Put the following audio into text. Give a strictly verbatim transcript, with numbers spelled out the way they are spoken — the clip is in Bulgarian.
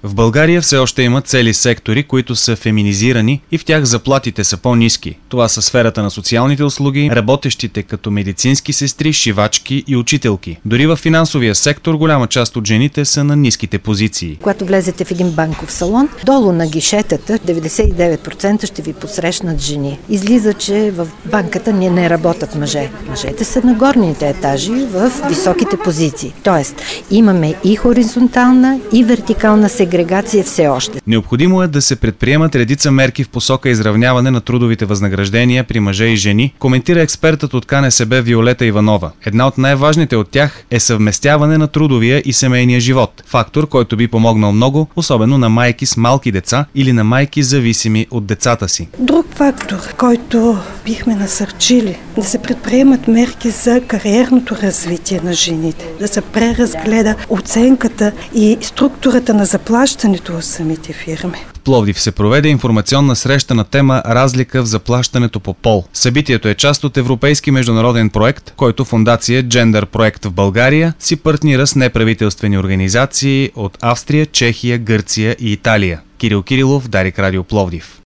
В България все още има цели сектори, които са феминизирани и в тях заплатите са по-ниски. Това са сферата на социалните услуги, работещите като медицински сестри, шивачки и учителки. Дори в финансовия сектор голяма част от жените са на ниските позиции. Когато влезете в един банков салон, долу на гишетата деветдесет и девет процента ще ви посрещнат жени. Излиза, че в банката не, не работят мъже. Мъжете са на горните етажи в високите позиции. Тоест, имаме и хоризонтална, и вертикална сегрегация все още. Необходимо е да се предприемат редица мерки в посока изравняване на трудовите възнаграждения при мъже и жени, коментира експертът от К Н С Б Виолета Иванова. Една от най-важните от тях е съвместяване на трудовия и семейния живот. Фактор, който би помогнал много, особено на майки с малки деца или на майки зависими от децата си. Друг фактор, който бихме насърчили, да се предприемат мерки за кариерното развитие на жените, да се преразгледа оценката и структурата на заплащането в самите фирми. В Пловдив се проведе информационна среща на тема "Разлика в заплащането по пол". Събитието е част от европейски международен проект, който фондация Gender Проект в България си партнира с неправителствени организации от Австрия, Чехия, Гърция и Италия. Кирил Кирилов, Дарик Радио Пловдив.